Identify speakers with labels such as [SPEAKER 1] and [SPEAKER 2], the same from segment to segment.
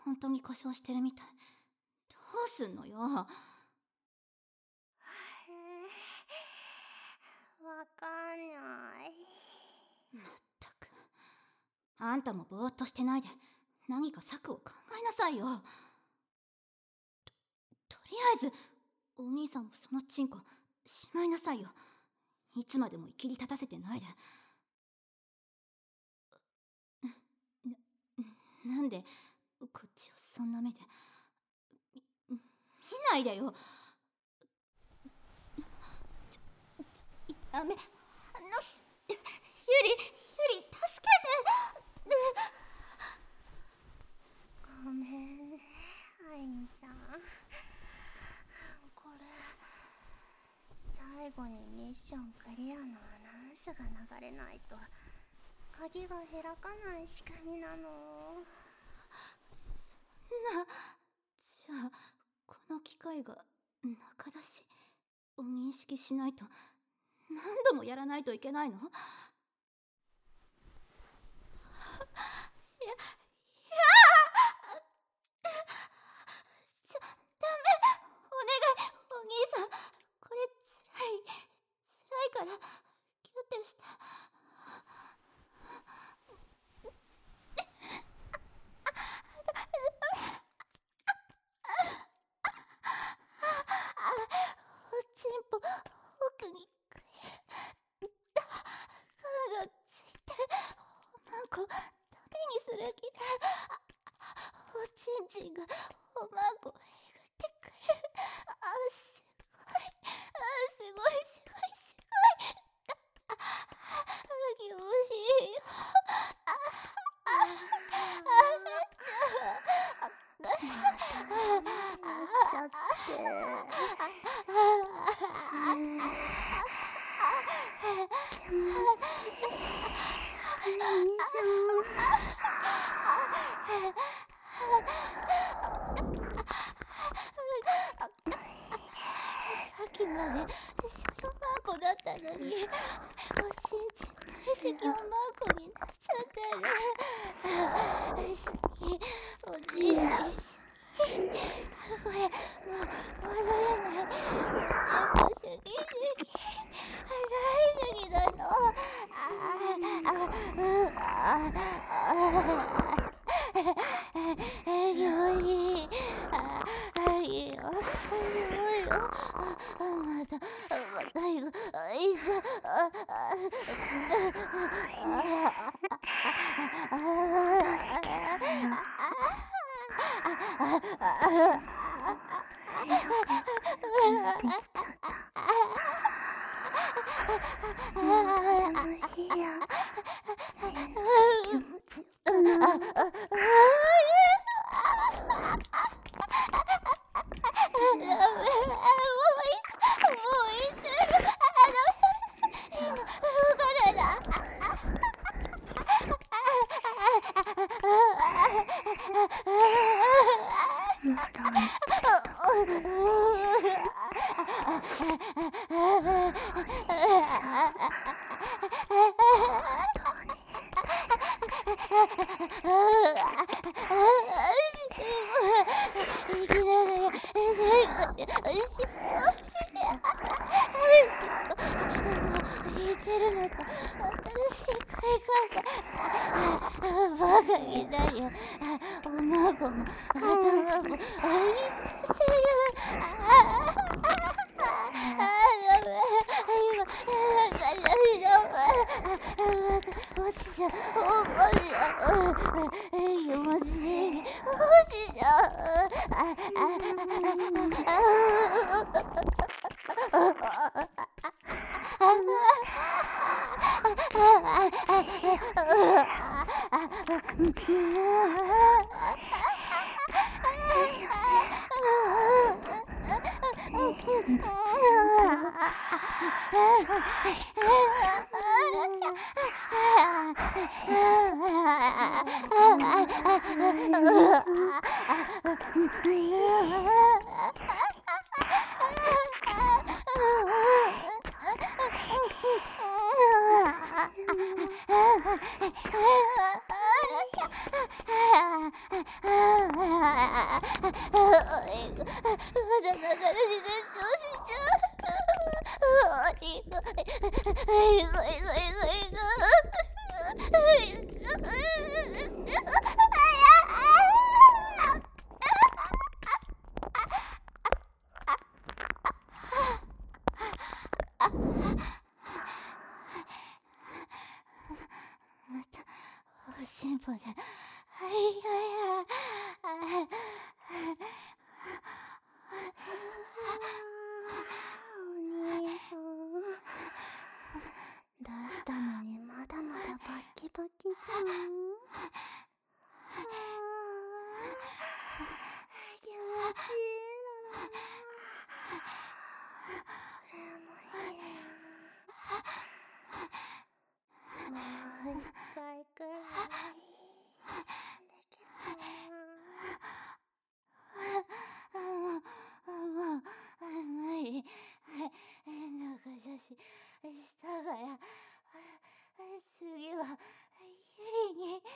[SPEAKER 1] 本当に故障してるみたい。どうすんのよ。
[SPEAKER 2] わかんない。
[SPEAKER 1] まったく。あんたもぼーっとしてないで何か策を考えなさいよ。とりあえずお兄さんもそのチンコしまいなさいよ。いつまでもいきり立たせてないで。なんでこっちをそんな目で見ないでよ。ダメ、ゆり助けて。
[SPEAKER 2] ごめんね、あいみちゃん。これ最後にミッションクリアのアナウンスが流れないと鍵が開かない仕組みなの。
[SPEAKER 1] じゃあこの機械が中出しを認識しないと何度もやらないといけないの？ダメ、お願い、お兄さん。これ辛いからキュッてして。おちんぽ奥にくれる。缶がついておまんこダメにする気でおちんちんがおまんこえぐってくる。すごい気持ちいいよ。
[SPEAKER 2] ちゃって
[SPEAKER 1] さっきまで少女マンコだったのにおちんちん大好きおまんこになっちゃってる。好きおちんちんこれもう戻れない。おちんぽ大好きだの。気持ちいい。いいよ、すごいよ。また行く。いざ似てるのと新しい買い方。バカみたいよ。おまごも頭も似てる。ダメ、今落ちちゃう。気持ちいい。落ちちゃう。 だ流れで絶頂しちゃう。いがまたおしんぽで
[SPEAKER 2] お兄さん、出したのにまだまだバキバキじゃん。気持ちいいだろ。俺もいいな。もう一回くらいできるかな。
[SPEAKER 1] 無理。なんかしたから次はゆりに。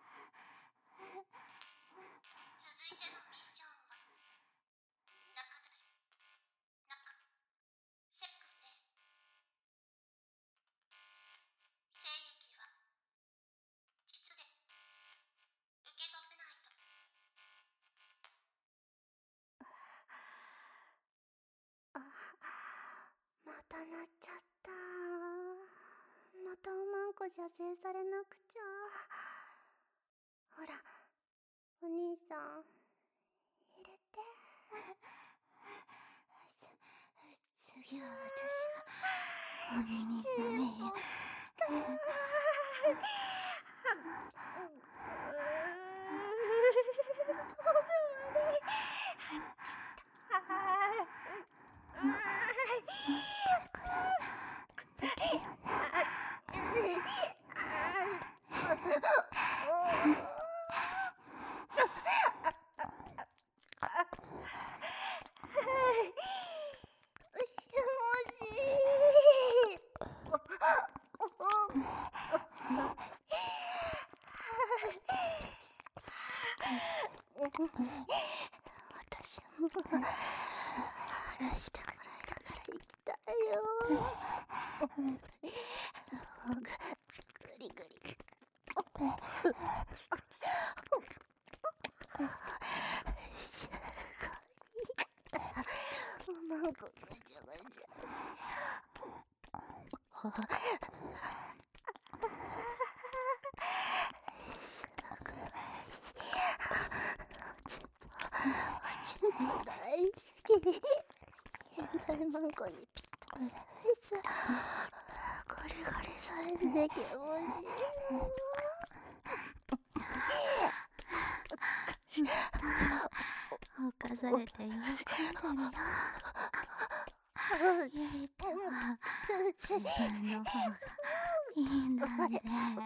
[SPEAKER 2] 続いてのミッションは仲出し、セックスです。精液は膣で受け止めないと。またなっちゃった。またおまんこ射精されなくちゃ。ほら、お兄さん入れて。
[SPEAKER 1] 次は私がお耳の目に。
[SPEAKER 2] 私も剥がしたくらいだから行きたいよ。グリグリ。すごい。おまんこぐちゃぐちゃ。すごくおちんぽ大好き。変態まんこにぴったりされちゃう。ゴリゴリされて気持ちいい。
[SPEAKER 1] 犯されて喜んでるよ。ゆりとは自分の方がいいんだね。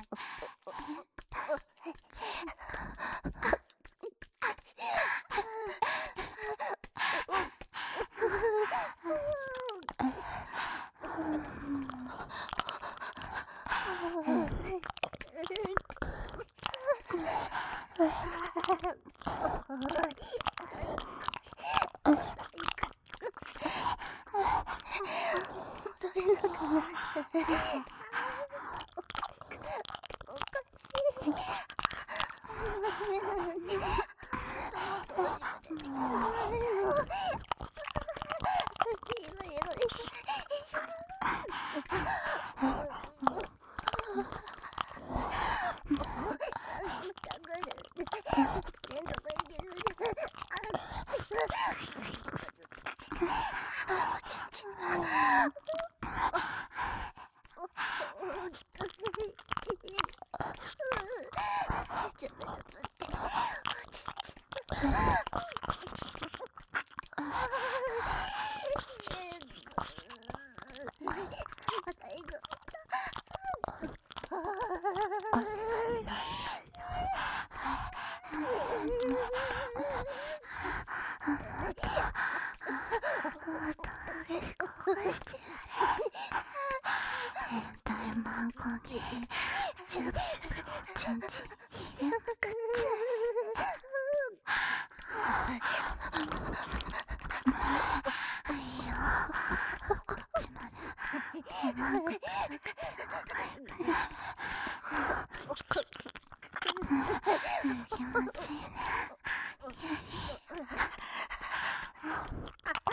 [SPEAKER 2] 踊れなくなって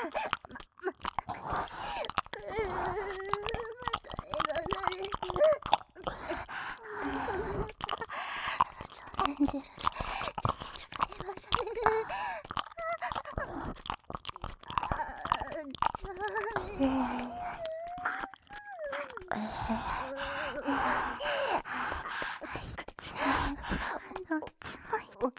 [SPEAKER 1] エンジェルでちょくちょく言わされる。どっちもいい。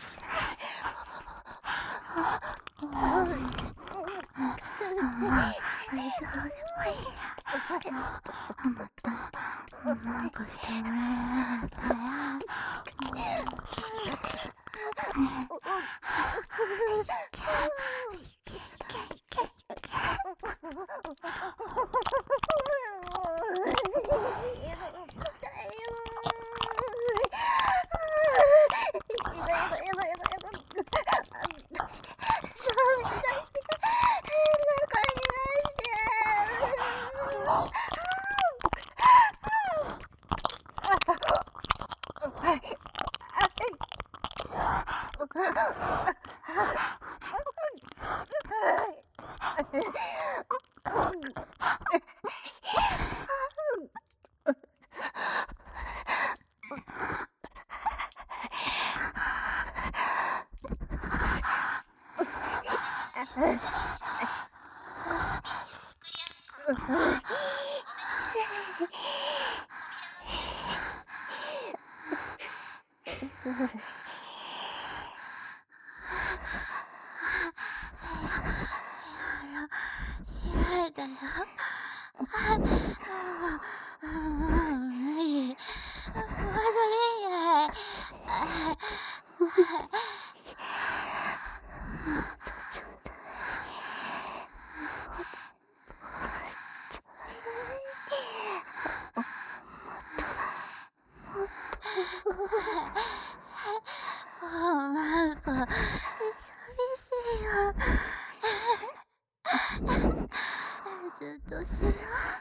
[SPEAKER 1] やだよ。無理。戻れない。なんか寂しいよ。ずっと幸せ。